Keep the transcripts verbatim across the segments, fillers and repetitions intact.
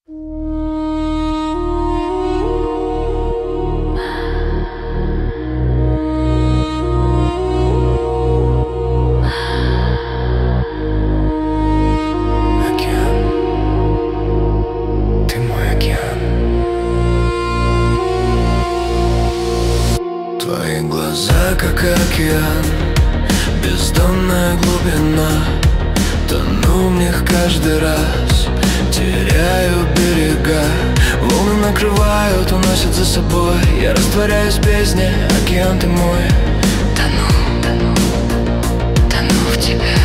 Твои глаза, как океан, бездонная глубина. Тону в них каждый раз, теряю берега. Волны накрывают, уносят за собой. Я растворяюсь в бездне, океан ты мой. Тону, тону, тону в тебе.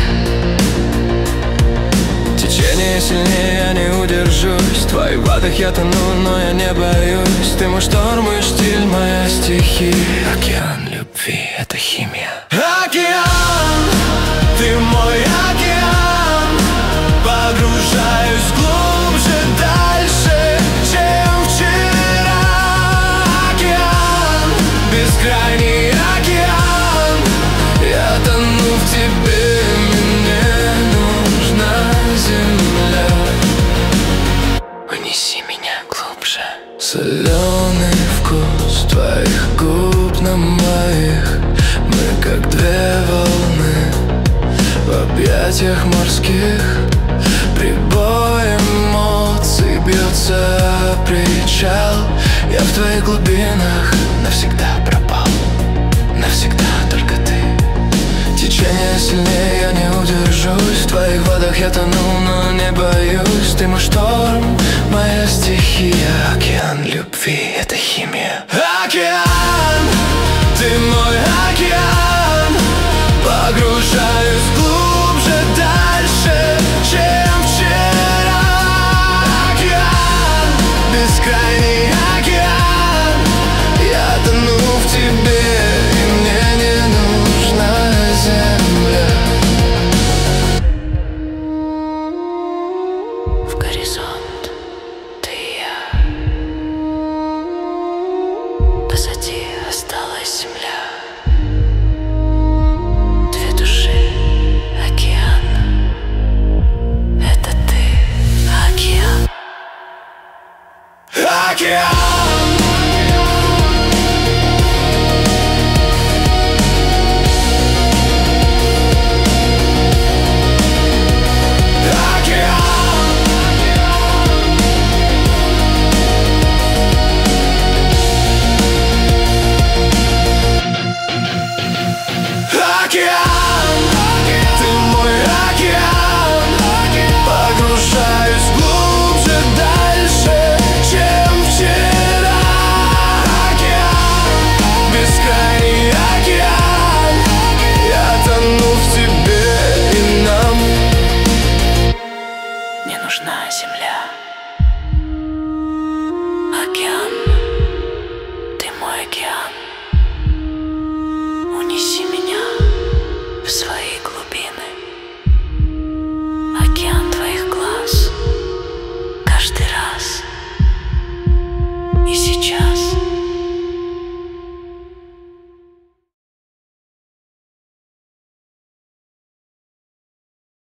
Течение сильнее, я не удержусь. В твоих водах я тону, но я не боюсь. Ты мой шторм, мой штиль, моя стихия. Океан любви — это химия. Океан, ты мой океан. Погружаюсь глубже, дальше, чем вчера. Океан, бескрайний океан. Я тону в тебе, мне нужна земля. Унеси меня глубже. Соленый вкус твоих губ на моих. Мы как две волны в объятиях морских. Прибой эмоций бьется причал. Я в твоих глубинах навсегда пропал. Навсегда только ты. Течение сильнее, я не удержусь. В твоих водах я тону, но не боюсь. Ты мой шторм, моя стихия. Океан любви — это химия. Океан, ты мой океан. Погружаюсь глубже, дальше, чем вчера. Океан, бескрайний океан. Я тону в тебе, и мне не нужна земля. В горизонт ты и я. Позади осталась земля. Две души, океан. Это ты, океан. Океан.